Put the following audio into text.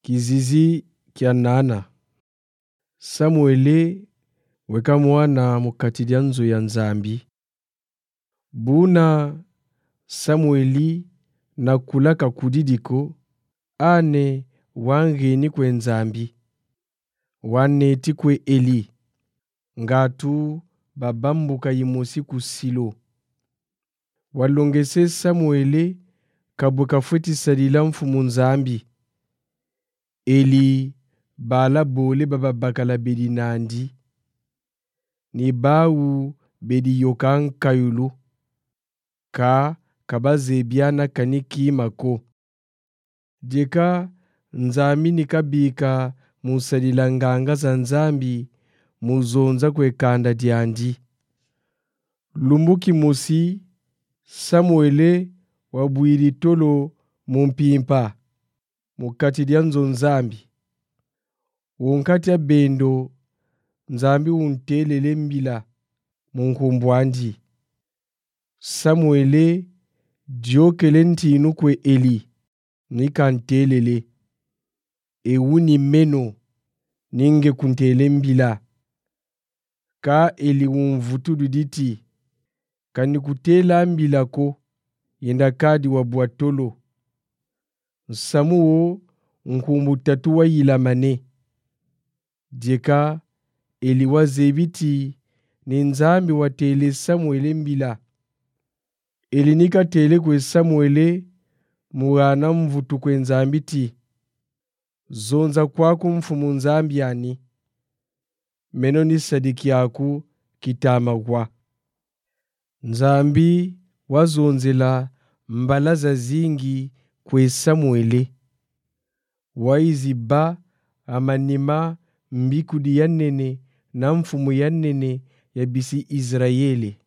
Kizizi kya nana. Samuele weka mwana mukati lya nzu ya Nzambi. Buna Samueli na kulaka kudidiko ane wangeni kwe Nzambi. Waneti kwe Eli. Ngatu babambuka yimusi ku Silo. Walongese Samuele kabuka fweti salila mfumu Nzambi. Eli bala bole bababakala bedi nandi. Ni bawu bedi yokan kayulu. Ka kabazebiana kaniki mako. Deka Nzambi nikabika musalila nganga za Nzambi muzonza kwe kanda diandi. Lumbuki musi Samuele wabuiri tolo mumpimpa mukati lya nzo Nzambi. Wonkati ya bendo Nzambi untelele mbila munkumbwandi. Samuele diokele ntinu kwe Eli nikantelele. Ewuni meno ninge kuntele mbila. Ka Eli unvutudu diti kanikutela mbila ko yenda kadi wabuatolo. Samuo nkumbu tatu wa yilamane. Deka Eli wazebiti ni Nzambi watele Samuele mbila. Eli nika tele kwe Samuele muwana mvutu kwe Nzambi ti. Zonza kwaku mfumu Nzambi ani. Meno ni sadiki yaku kitama kwa. Nzambi wazonzela mbalaza zingi kwe Samuele. Waizi ba amanima mbikudi yanene na mfumu yanene ya bisi Israeli.